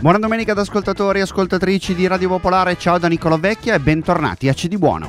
Buona domenica ad ascoltatori e ascoltatrici di Radio Popolare, ciao da Nicolò Vecchia e bentornati a C'è di Buono.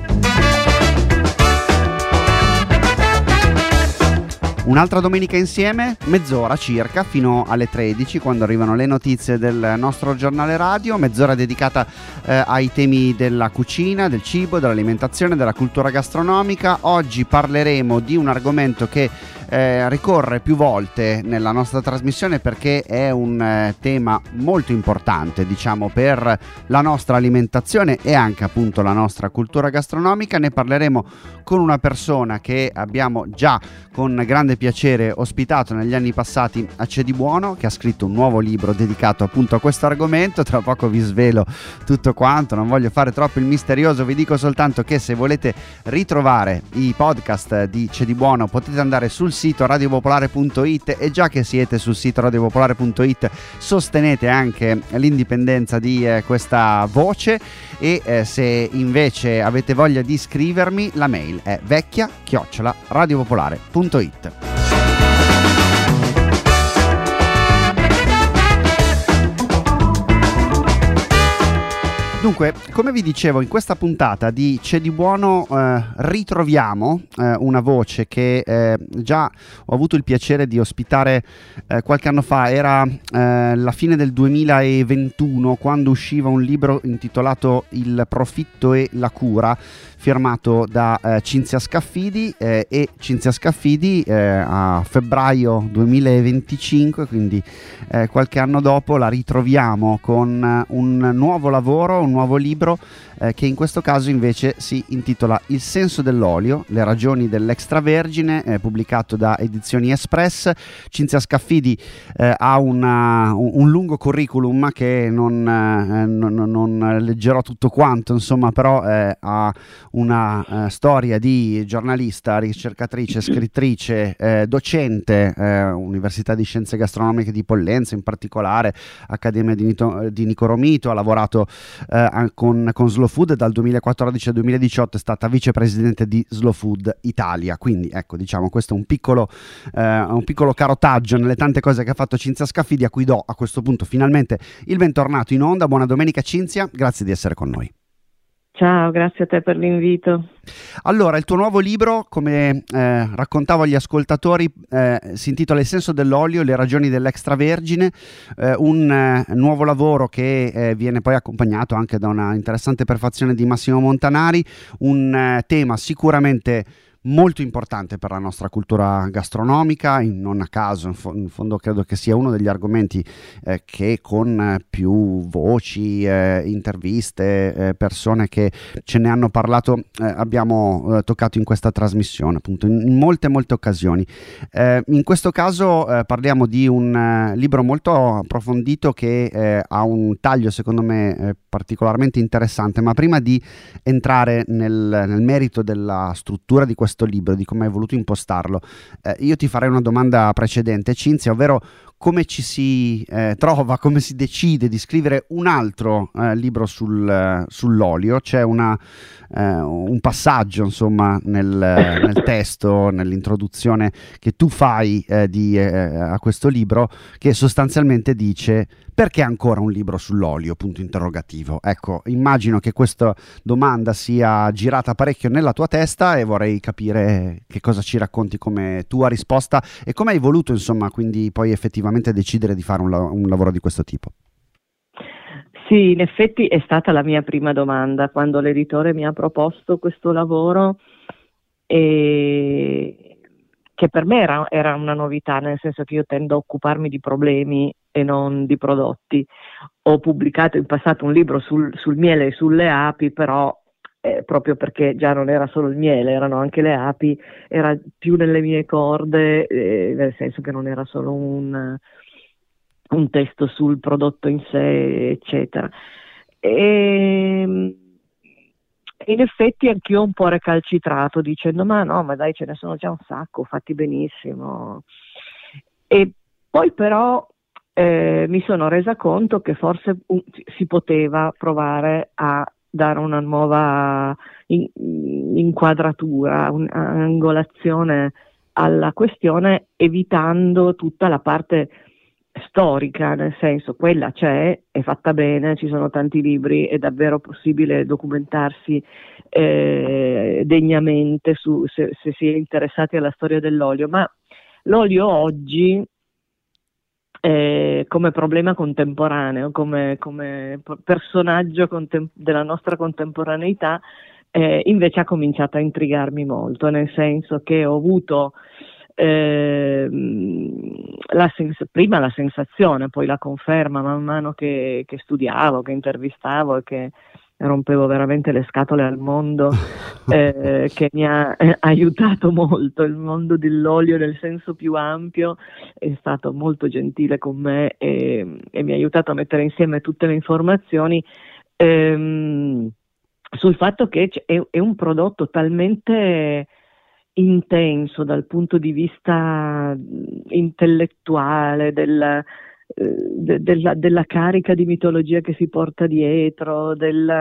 Un'altra domenica insieme, mezz'ora circa, fino alle 13, quando arrivano le notizie del nostro giornale radio, mezz'ora dedicata ai temi della cucina, del cibo, dell'alimentazione, della cultura gastronomica. Oggi parleremo di un argomento che ricorre più volte nella nostra trasmissione perché è un tema molto importante, diciamo, per la nostra alimentazione e anche appunto la nostra cultura gastronomica. Ne parleremo con una persona che abbiamo già con grande piacere ospitato negli anni passati a C'è di Buono, che ha scritto un nuovo libro dedicato appunto a questo argomento. Tra poco vi svelo tutto quanto, non voglio fare troppo il misterioso, vi dico soltanto che se volete ritrovare i podcast di C'è di Buono potete andare sul sito radiopopolare.it, e già che siete sul sito radiopopolare.it sostenete anche l'indipendenza di questa voce, e se invece avete voglia di scrivermi, la mail è vecchia@radiopopolare.it. Dunque, come vi dicevo, in questa puntata di C'è di Buono ritroviamo una voce che già ho avuto il piacere di ospitare qualche anno fa. Era la fine del 2021, quando usciva un libro intitolato Il profitto e la cura, firmato da Cinzia Scaffidi, e Cinzia Scaffidi a febbraio 2025, quindi qualche anno dopo, la ritroviamo con un nuovo lavoro, un nuovo libro che in questo caso invece si intitola Il senso dell'olio, le ragioni dell'extravergine, pubblicato da Edizioni Espress. Cinzia Scaffidi ha un lungo curriculum che non leggerò tutto quanto, insomma, però ha una storia di giornalista, ricercatrice, scrittrice, docente, Università di Scienze Gastronomiche di Pollenza in particolare, Accademia di Nicoro Mito. Ha lavorato con Slow Food dal 2014 al 2018, è stata vicepresidente di Slow Food Italia. Quindi ecco, diciamo, questo è un piccolo carotaggio nelle tante cose che ha fatto Cinzia Scaffidi, a cui do a questo punto finalmente il bentornato in onda. Buona domenica Cinzia, grazie di essere con noi. Ciao, grazie a te per l'invito. Allora, il tuo nuovo libro, come raccontavo agli ascoltatori, si intitola Il senso dell'olio, le ragioni dell'extravergine, un nuovo lavoro che viene poi accompagnato anche da una interessante prefazione di Massimo Montanari, un tema sicuramente molto importante per la nostra cultura gastronomica, non a caso, in fondo credo che sia uno degli argomenti che con più voci, interviste, persone che ce ne hanno parlato, abbiamo toccato in questa trasmissione, appunto in molte occasioni. In questo caso parliamo di un libro molto approfondito che ha un taglio secondo me particolarmente interessante, ma prima di entrare nel merito della struttura di questo libro, di come hai voluto impostarlo, io ti farei una domanda precedente, Cinzia, ovvero come ci si trova, come si decide di scrivere un altro libro sull'olio. C'è un passaggio, insomma, nel testo, nell'introduzione che tu fai a questo libro, che sostanzialmente dice: perché ancora un libro sull'olio? Punto interrogativo. Ecco, immagino che questa domanda sia girata parecchio nella tua testa e vorrei capire che cosa ci racconti come tua risposta e come hai voluto, insomma, quindi poi effettivamente decidere di fare un lavoro di questo tipo. Sì, in effetti è stata la mia prima domanda quando l'editore mi ha proposto questo lavoro, e che per me era una novità, nel senso che io tendo a occuparmi di problemi e non di prodotti. Ho pubblicato in passato un libro sul miele e sulle api, però proprio perché già non era solo il miele, erano anche le api, era più nelle mie corde, nel senso che non era solo un testo sul prodotto in sé, eccetera. E in effetti anch'io ho un po' recalcitrato dicendo: ma no, ma dai, ce ne sono già un sacco, fatti benissimo. E poi però mi sono resa conto che forse si poteva provare a dare una nuova inquadratura, un'angolazione alla questione, evitando tutta la parte storica, nel senso, quella c'è, è fatta bene, ci sono tanti libri, è davvero possibile documentarsi degnamente se si è interessati alla storia dell'olio, ma l'olio oggi come problema contemporaneo, come personaggio della nostra contemporaneità, invece ha cominciato a intrigarmi molto, nel senso che ho avuto prima la sensazione, poi la conferma man mano che studiavo, che intervistavo e che rompevo veramente le scatole al mondo, che mi ha aiutato molto. Il mondo dell'olio nel senso più ampio è stato molto gentile con me e mi ha aiutato a mettere insieme tutte le informazioni sul fatto che è un prodotto talmente intenso dal punto di vista intellettuale, della carica di mitologia che si porta dietro,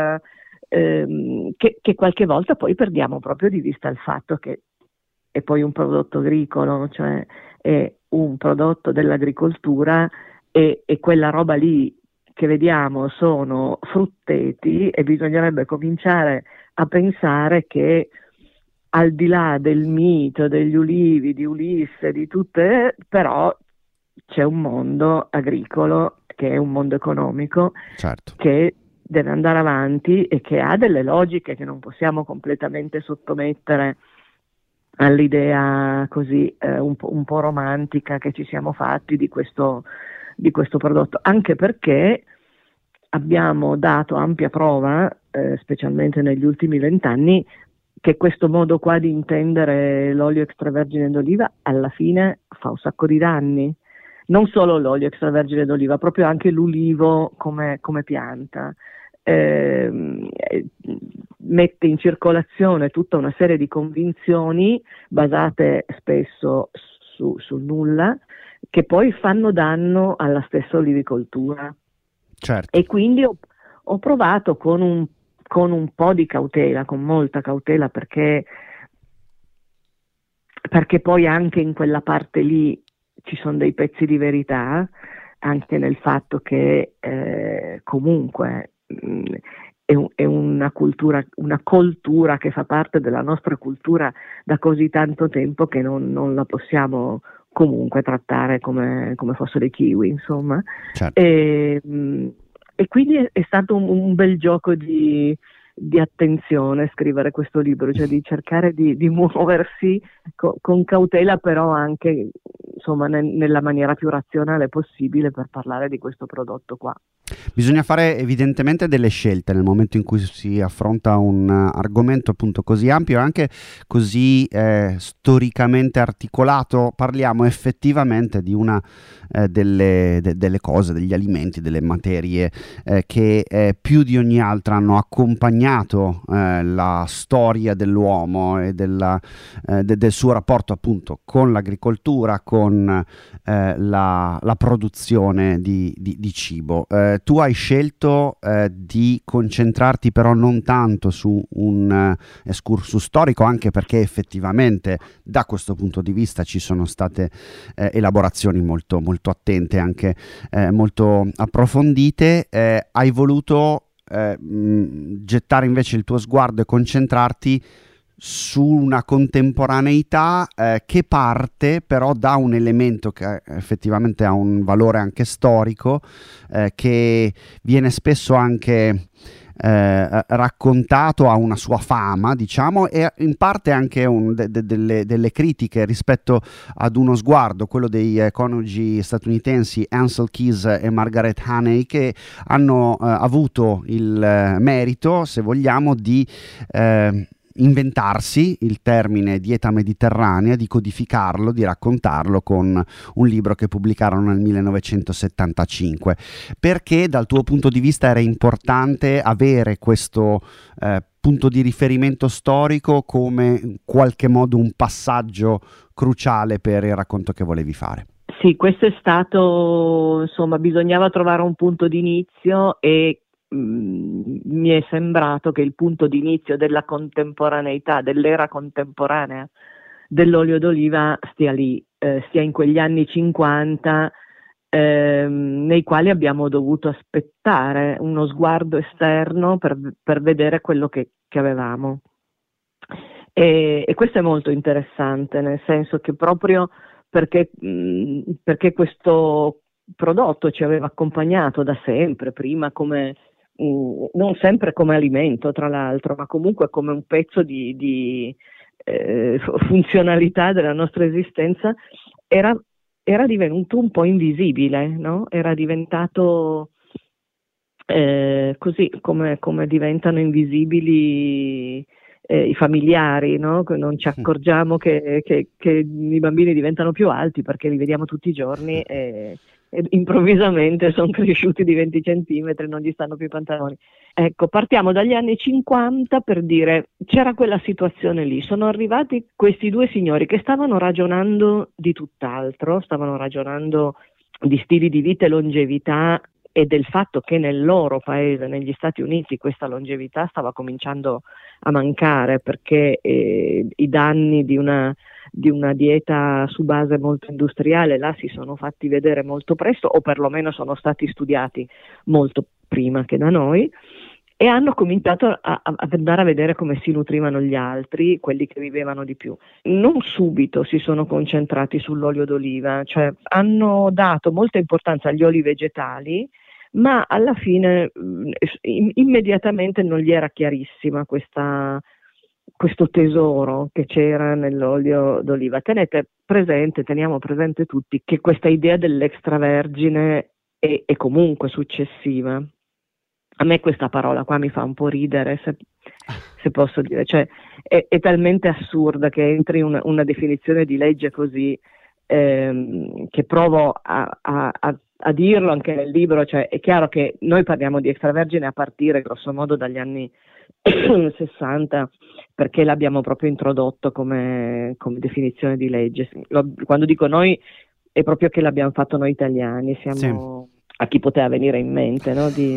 che qualche volta poi perdiamo proprio di vista il fatto che è poi un prodotto agricolo, cioè è un prodotto dell'agricoltura e quella roba lì che vediamo sono frutteti, e bisognerebbe cominciare a pensare che al di là del mito degli ulivi, di Ulisse, di tutte, però c'è un mondo agricolo che è un mondo economico, certo, che deve andare avanti e che ha delle logiche che non possiamo completamente sottomettere all'idea così un po' romantica che ci siamo fatti di questo prodotto, anche perché abbiamo dato ampia prova, specialmente negli ultimi 20 anni, che questo modo qua di intendere l'olio extravergine d'oliva alla fine fa un sacco di danni. Non solo l'olio extravergine d'oliva, proprio anche l'ulivo come pianta. Mette in circolazione tutta una serie di convinzioni basate spesso sul nulla, che poi fanno danno alla stessa olivicoltura. certo. E quindi ho provato con un po' di cautela, con molta cautela, perché poi anche in quella parte lì ci sono dei pezzi di verità, anche nel fatto che comunque è una coltura che fa parte della nostra cultura da così tanto tempo che non la possiamo comunque trattare come fossero i kiwi, insomma. Certo. E quindi è stato un bel gioco di attenzione scrivere questo libro, cioè di cercare di muoversi con cautela, però anche insomma nella maniera più razionale possibile per parlare di questo prodotto qua. Bisogna fare evidentemente delle scelte nel momento in cui si affronta un argomento appunto così ampio e anche così storicamente articolato. Parliamo effettivamente di una delle cose, degli alimenti, delle materie che più di ogni altra hanno accompagnato la storia dell'uomo e del suo rapporto appunto con l'agricoltura, con la produzione di cibo. Tu hai scelto di concentrarti però non tanto su un excursus storico, anche perché effettivamente da questo punto di vista ci sono state elaborazioni molto, molto attente, anche molto approfondite. Hai voluto gettare invece il tuo sguardo e concentrarti su una contemporaneità che parte però da un elemento che effettivamente ha un valore anche storico, che viene spesso anche raccontato, ha una sua fama, diciamo, e in parte anche delle critiche rispetto ad uno sguardo, quello dei coniugi statunitensi Ansel Keys e Margaret Haney, che hanno avuto il merito, se vogliamo, di inventarsi il termine dieta mediterranea, di codificarlo, di raccontarlo con un libro che pubblicarono nel 1975. Perché dal tuo punto di vista era importante avere questo punto di riferimento storico come in qualche modo un passaggio cruciale per il racconto che volevi fare? Sì, questo è stato, insomma, bisognava trovare un punto di inizio e mi è sembrato che il punto di inizio della contemporaneità, dell'era contemporanea dell'olio d'oliva stia lì, stia in quegli anni 50, nei quali abbiamo dovuto aspettare uno sguardo esterno per vedere quello che avevamo. E questo è molto interessante, nel senso che proprio perché questo prodotto ci aveva accompagnato da sempre, prima come non sempre come alimento, tra l'altro, ma comunque come un pezzo di funzionalità della nostra esistenza, era divenuto un po' invisibile, no? Era diventato così come diventano invisibili i familiari, no? Non ci accorgiamo che i bambini diventano più alti perché li vediamo tutti i giorni e improvvisamente sono cresciuti di 20 centimetri, non gli stanno più i pantaloni. Ecco, partiamo dagli anni 50 per dire, c'era quella situazione lì, sono arrivati questi due signori che stavano ragionando di tutt'altro, stavano ragionando di stili di vita e longevità e del fatto che nel loro paese, negli Stati Uniti, questa longevità stava cominciando a mancare perché i danni di una dieta su base molto industriale là si sono fatti vedere molto presto, o perlomeno sono stati studiati molto prima che da noi, e hanno cominciato ad andare a vedere come si nutrivano gli altri, quelli che vivevano di più. Non subito si sono concentrati sull'olio d'oliva, cioè hanno dato molta importanza agli oli vegetali, ma alla fine immediatamente non gli era chiarissima questo tesoro che c'era nell'olio d'oliva. Teniamo presente tutti che questa idea dell'extravergine è comunque successiva. A me questa parola qua mi fa un po' ridere, se posso dire, cioè è talmente assurda che entri una definizione di legge così, che provo a dirlo anche nel libro. Cioè è chiaro che noi parliamo di extravergine a partire grosso modo dagli anni 60, perché l'abbiamo proprio introdotto come definizione di legge. Quando dico noi è proprio che l'abbiamo fatto noi italiani, siamo... Sì. A chi poteva venire in mente, no? di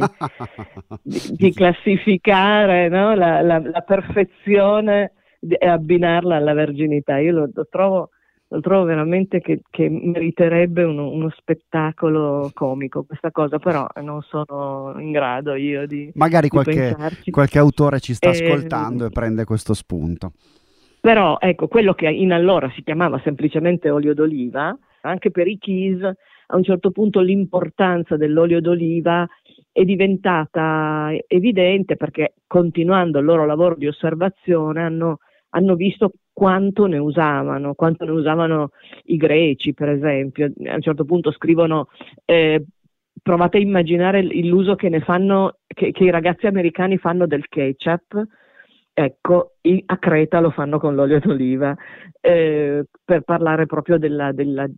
classificare, no? la perfezione e abbinarla alla verginità. Io lo trovo veramente che meriterebbe uno spettacolo comico questa cosa, però non sono in grado io di magari pensarci. Qualche autore ci sta ascoltando e prende questo spunto. Però ecco, quello che in allora si chiamava semplicemente olio d'oliva, anche per i Keys a un certo punto l'importanza dell'olio d'oliva è diventata evidente, perché continuando il loro lavoro di osservazione hanno visto quanto ne usavano i greci, per esempio. A un certo punto scrivono, provate a immaginare l'uso che ne fanno, che i ragazzi americani fanno del ketchup. Ecco, a Creta lo fanno con l'olio d'oliva, per parlare proprio della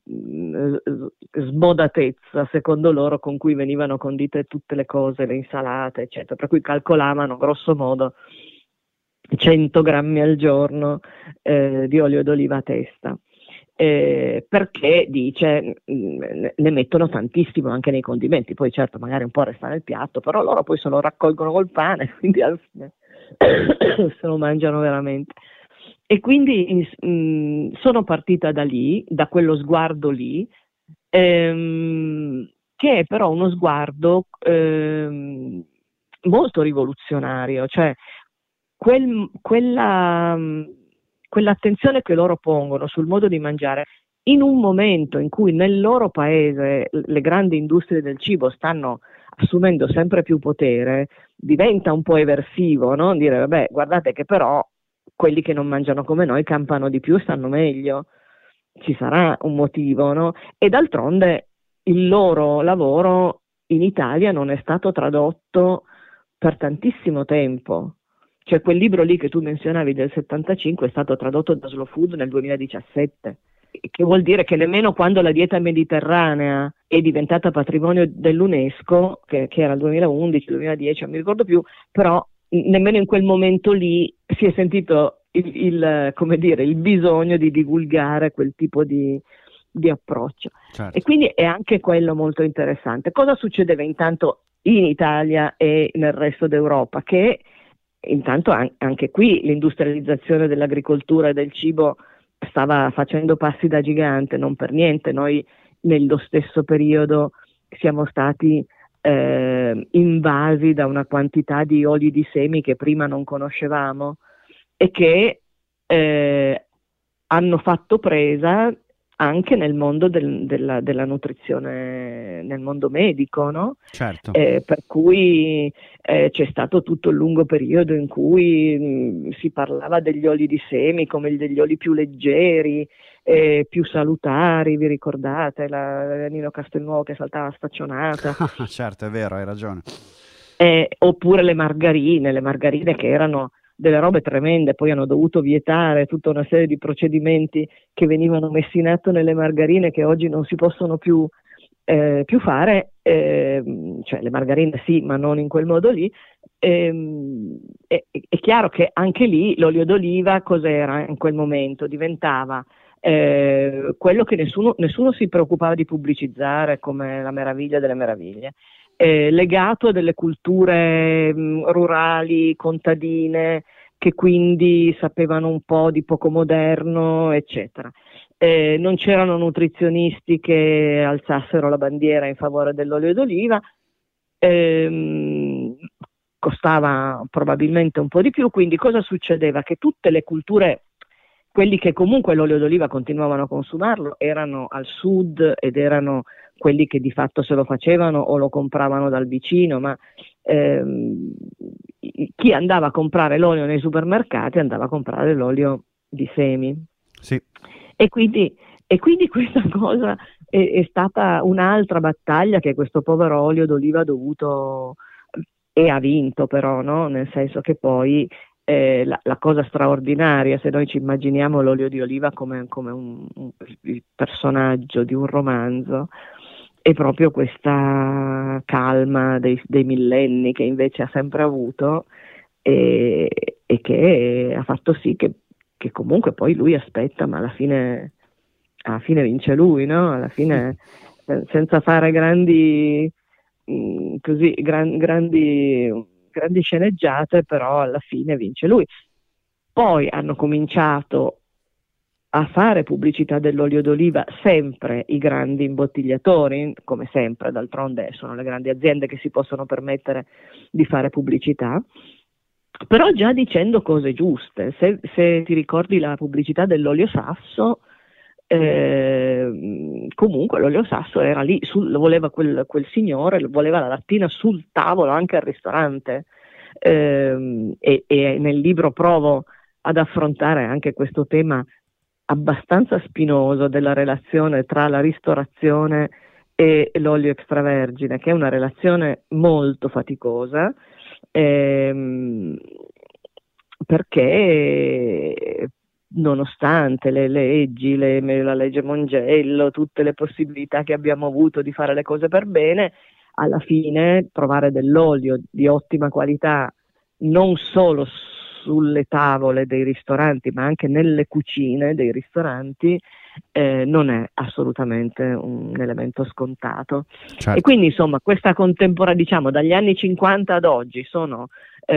smodatezza, secondo loro, con cui venivano condite tutte le cose, le insalate, eccetera. Per cui calcolavano grosso modo 100 grammi al giorno di olio d'oliva a testa. Perché dice ne mettono tantissimo anche nei condimenti, poi certo magari un po' resta nel piatto, però loro poi se lo raccolgono col pane, quindi alla fine se lo mangiano veramente. E quindi sono partita da lì, da quello sguardo lì, che è però uno sguardo molto rivoluzionario, cioè quell'attenzione che loro pongono sul modo di mangiare in un momento in cui nel loro paese le grandi industrie del cibo stanno assumendo sempre più potere, diventa un po' eversivo, no? Dire, vabbè, guardate che però quelli che non mangiano come noi campano di più e stanno meglio, ci sarà un motivo, no? E d'altronde il loro lavoro in Italia non è stato tradotto per tantissimo tempo. Cioè quel libro lì che tu menzionavi del 75 è stato tradotto da Slow Food nel 2017, che vuol dire che nemmeno quando la dieta mediterranea è diventata patrimonio dell'UNESCO, che era il 2011-2010, non mi ricordo più, però nemmeno in quel momento lì si è sentito il bisogno di divulgare quel tipo di approccio. Certo. E quindi è anche quello molto interessante. Cosa succedeva intanto in Italia e nel resto d'Europa? Che intanto anche qui l'industrializzazione dell'agricoltura e del cibo stava facendo passi da gigante, non per niente noi nello stesso periodo siamo stati invasi da una quantità di oli di semi che prima non conoscevamo e che hanno fatto presa anche nel mondo della nutrizione, nel mondo medico, no? Certo. Per cui c'è stato tutto il lungo periodo in cui si parlava degli oli di semi come degli oli più leggeri, più salutari, vi ricordate? Nino Castelnuovo che saltava staccionata. Certo, è vero, hai ragione. Oppure le margarine che erano delle robe tremende, poi hanno dovuto vietare tutta una serie di procedimenti che venivano messi in atto nelle margarine che oggi non si possono più fare, cioè le margarine sì, ma non in quel modo lì. È chiaro che anche lì l'olio d'oliva cos'era in quel momento? Diventava quello che nessuno si preoccupava di pubblicizzare come la meraviglia delle meraviglie. Legato a delle culture rurali, contadine, che quindi sapevano un po' di poco moderno, eccetera. Non c'erano nutrizionisti che alzassero la bandiera in favore dell'olio d'oliva, costava probabilmente un po' di più, quindi cosa succedeva? Che tutte le culture, quelli che comunque l'olio d'oliva continuavano a consumarlo, erano al sud ed erano quelli che di fatto se lo facevano o lo compravano dal vicino, ma chi andava a comprare l'olio nei supermercati andava a comprare l'olio di semi. Sì. E quindi questa cosa è stata un'altra battaglia che questo povero olio d'oliva ha dovuto e ha vinto però, no? Nel senso che poi la cosa straordinaria, se noi ci immaginiamo l'olio di oliva come il personaggio di un romanzo, è proprio questa calma dei millenni che invece ha sempre avuto e che ha fatto sì che comunque poi lui aspetta, ma alla fine vince lui, no? Alla fine, senza fare grandi sceneggiate, però alla fine vince lui. Poi hanno cominciato a fare pubblicità dell'olio d'oliva sempre i grandi imbottigliatori, come sempre, d'altronde sono le grandi aziende che si possono permettere di fare pubblicità, però già dicendo cose giuste. Se ti ricordi la pubblicità dell'olio Sasso, comunque l'olio Sasso era lì, lo voleva quel signore, lo voleva la lattina sul tavolo anche al ristorante, e nel libro provo ad affrontare anche questo tema abbastanza spinoso della relazione tra la ristorazione e l'olio extravergine, che è una relazione molto faticosa, perché nonostante le leggi, la legge Mongello, tutte le possibilità che abbiamo avuto di fare le cose per bene, alla fine trovare dell'olio di ottima qualità non solo sulle tavole dei ristoranti, ma anche nelle cucine dei ristoranti, non è assolutamente un elemento scontato. Certo. E quindi insomma questa contemporanea, diciamo dagli anni 50 ad oggi, sono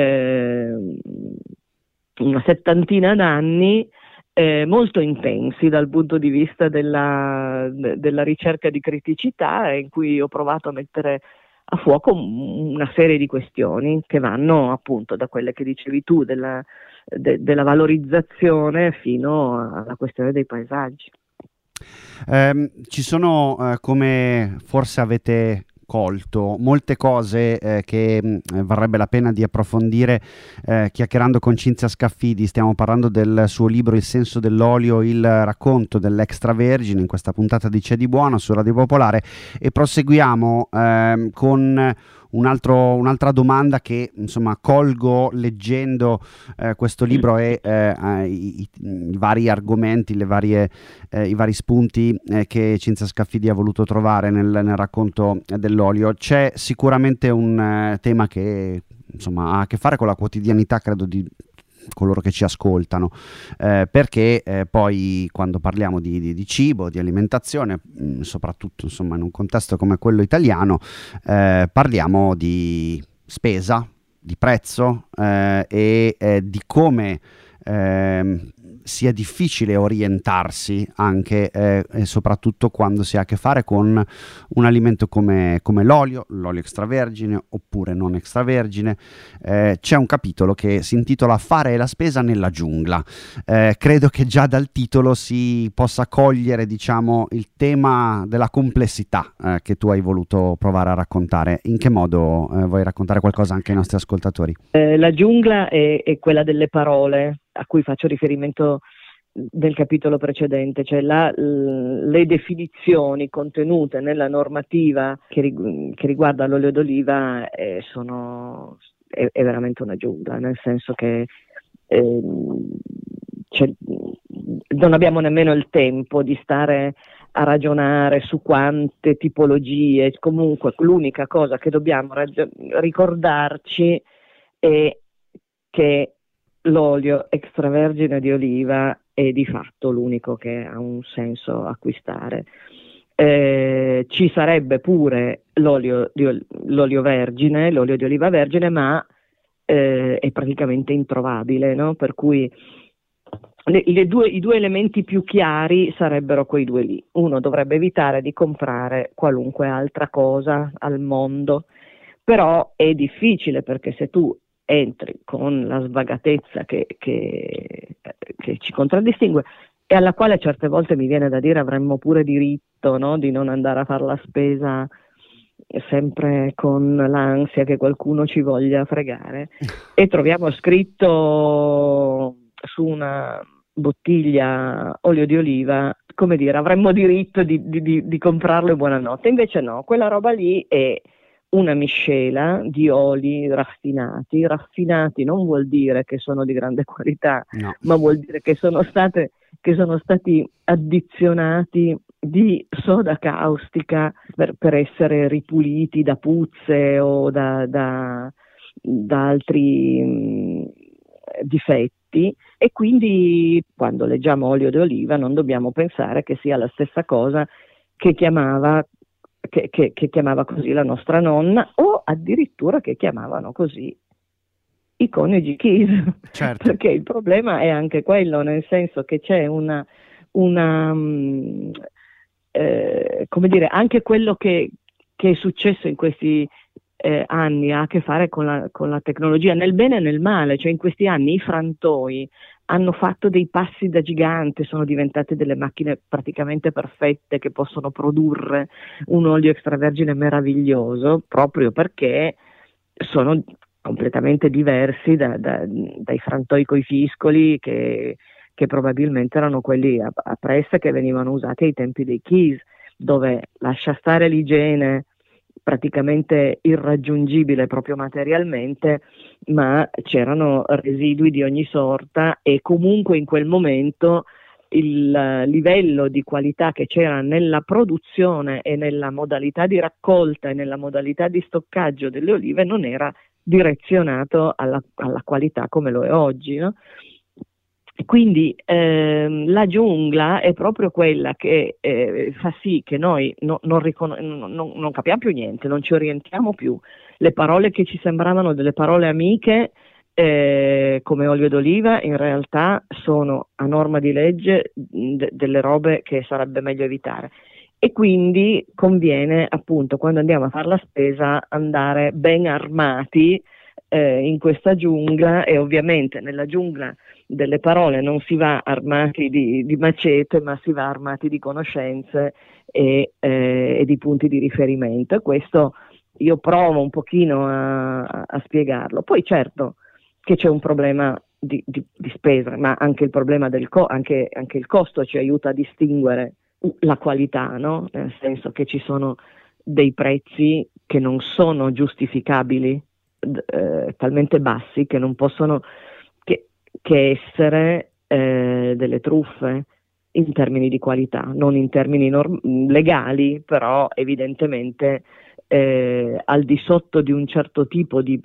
una settantina d'anni molto intensi dal punto di vista della ricerca di criticità, in cui ho provato a mettere a fuoco una serie di questioni che vanno appunto da quelle che dicevi tu della valorizzazione fino alla questione dei paesaggi. Ci sono, come forse avete colto, molte cose che varrebbe la pena di approfondire chiacchierando con Cinzia Scaffidi. Stiamo parlando del suo libro Il senso dell'olio, il racconto dell'extravergine, in questa puntata di C'è di buono su Radio Popolare, e proseguiamo con un'altra domanda che insomma colgo leggendo questo libro e i vari argomenti, i vari spunti che Cinzia Scaffidi ha voluto trovare nel racconto dell'olio. C'è sicuramente un tema che insomma ha a che fare con la quotidianità, credo, di coloro che ci ascoltano, perché poi quando parliamo di cibo, di alimentazione, soprattutto insomma in un contesto come quello italiano, parliamo di spesa, di prezzo e di come sia difficile orientarsi anche e soprattutto quando si ha a che fare con un alimento come l'olio extravergine oppure non extravergine. C'è un capitolo che si intitola Fare la spesa nella giungla. Credo che già dal titolo si possa cogliere, diciamo, il tema della complessità che tu hai voluto provare a raccontare. In che modo vuoi raccontare qualcosa anche ai nostri ascoltatori? La giungla è quella delle parole a cui faccio riferimento nel capitolo precedente, cioè le definizioni contenute nella normativa che riguarda l'olio d'oliva è veramente una giungla, nel senso che non abbiamo nemmeno il tempo di stare a ragionare su quante tipologie. Comunque l'unica cosa che dobbiamo ricordarci è che l'olio extravergine di oliva è di fatto l'unico che ha un senso acquistare. Ci sarebbe pure l'olio di oliva vergine, ma è praticamente introvabile, no? Per cui i due elementi più chiari sarebbero quei due lì. Uno dovrebbe evitare di comprare qualunque altra cosa al mondo, però è difficile, perché se tu entri con la svagatezza che ci contraddistingue e alla quale certe volte mi viene da dire avremmo pure diritto, no? Di non andare a fare la spesa sempre con l'ansia che qualcuno ci voglia fregare, e troviamo scritto su una bottiglia olio di oliva, come dire, avremmo diritto di comprarlo e buonanotte. Invece no, quella roba lì è una miscela di oli raffinati. Raffinati non vuol dire che sono di grande qualità, no, ma vuol dire che sono stati addizionati di soda caustica per essere ripuliti da puzze o da altri difetti, e quindi quando leggiamo olio d'oliva non dobbiamo pensare che sia la stessa cosa che chiamava così la nostra nonna, o addirittura che chiamavano così i coniugi Keys. Certo. Perché il problema è anche quello, nel senso che c'è come dire, anche quello che è successo in questi anni ha a che fare con la tecnologia, nel bene e nel male. Cioè in questi anni i frantoi hanno fatto dei passi da gigante, sono diventate delle macchine praticamente perfette che possono produrre un olio extravergine meraviglioso, proprio perché sono completamente diversi dai frantoi coi fiscoli che probabilmente erano quelli a pressa che venivano usati ai tempi dei Keys, dove lascia stare l'igiene praticamente irraggiungibile proprio materialmente, ma c'erano residui di ogni sorta, e comunque in quel momento il livello di qualità che c'era nella produzione e nella modalità di raccolta e nella modalità di stoccaggio delle olive non era direzionato alla qualità come lo è oggi, no? Quindi la giungla è proprio quella che fa sì che noi non capiamo più niente, non ci orientiamo più. Le parole che ci sembravano delle parole amiche, come olio d'oliva, in realtà sono a norma di legge delle robe che sarebbe meglio evitare. E quindi conviene, appunto, quando andiamo a fare la spesa, andare ben armati in questa giungla. E ovviamente nella giungla delle parole non si va armati di macete, ma si va armati di conoscenze e di punti di riferimento. E questo io provo un pochino a spiegarlo. Poi certo che c'è un problema di spesa, ma anche il problema anche il costo ci aiuta a distinguere la qualità, no? Nel senso che ci sono dei prezzi che non sono giustificabili, talmente bassi che non possono che essere delle truffe in termini di qualità, non in termini legali, però evidentemente al di sotto di un certo tipo di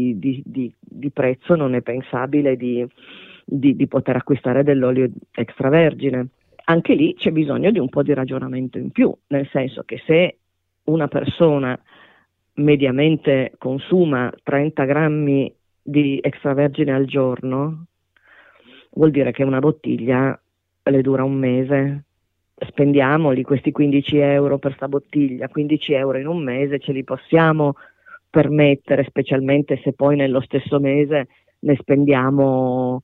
prezzo non è pensabile di poter acquistare dell'olio extravergine. Anche lì c'è bisogno di un po' di ragionamento in più, nel senso che se una persona mediamente consuma 30 grammi di extravergine al giorno, vuol dire che una bottiglia le dura un mese. Spendiamoli questi 15 euro per sta bottiglia, 15 euro in un mese ce li possiamo permettere, specialmente se poi nello stesso mese ne spendiamo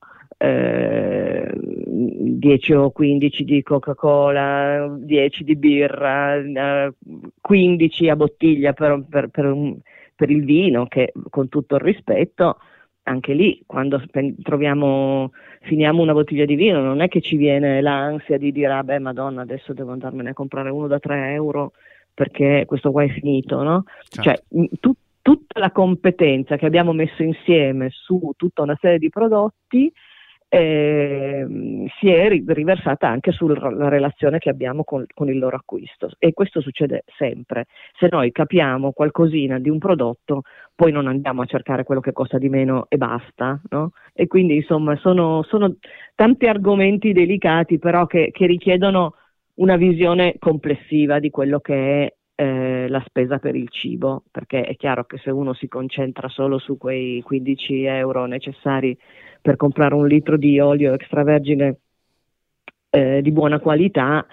10 o 15 di Coca-Cola, 10 di birra, 15 a bottiglia per il vino, che con tutto il rispetto, anche lì quando finiamo una bottiglia di vino non è che ci viene l'ansia di dire Madonna, adesso devo andarmene a comprare uno da 3 euro perché questo qua è finito, no? Certo. Cioè tutta la competenza che abbiamo messo insieme su tutta una serie di prodotti si è riversata anche sulla relazione che abbiamo con il loro acquisto, e questo succede sempre. Se noi capiamo qualcosina di un prodotto, poi non andiamo a cercare quello che costa di meno e basta, no? E quindi insomma sono tanti argomenti delicati, però che richiedono una visione complessiva di quello che è la spesa per il cibo, perché è chiaro che se uno si concentra solo su quei 15 euro necessari per comprare un litro di olio extravergine di buona qualità,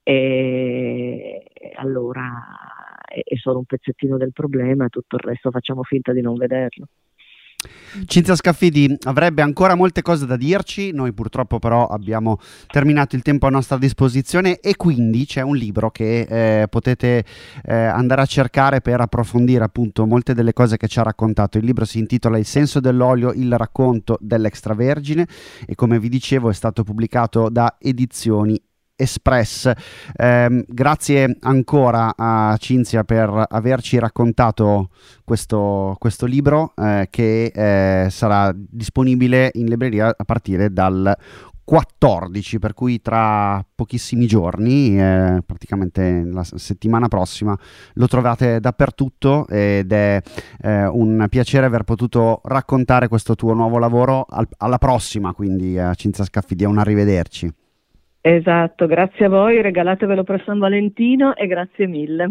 allora è solo un pezzettino del problema, tutto il resto facciamo finta di non vederlo. Cinzia Scaffidi avrebbe ancora molte cose da dirci, noi purtroppo però abbiamo terminato il tempo a nostra disposizione, e quindi c'è un libro che potete andare a cercare per approfondire appunto molte delle cose che ci ha raccontato. Il libro si intitola Il senso dell'olio, il racconto dell'extravergine, e come vi dicevo è stato pubblicato da Edizioni Espress. Grazie ancora a Cinzia per averci raccontato questo libro che sarà disponibile in libreria a partire dal 14, per cui tra pochissimi giorni, praticamente la settimana prossima, lo trovate dappertutto, ed è un piacere aver potuto raccontare questo tuo nuovo lavoro. Alla prossima, quindi, Cinzia Scaffidi, un arrivederci. Esatto, grazie a voi, regalatevelo per San Valentino e grazie mille.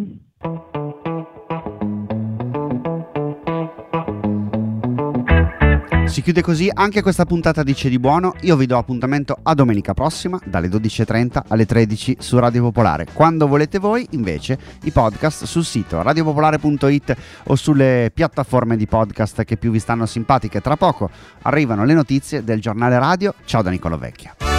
Si chiude così anche questa puntata di C'è di Buono. Io vi do appuntamento a domenica prossima dalle 12.30 alle 13 su Radio Popolare. Quando volete voi, invece, i podcast sul sito radiopopolare.it o sulle piattaforme di podcast che più vi stanno simpatiche. Tra poco arrivano le notizie del giornale radio. Ciao da Nicolò Vecchia.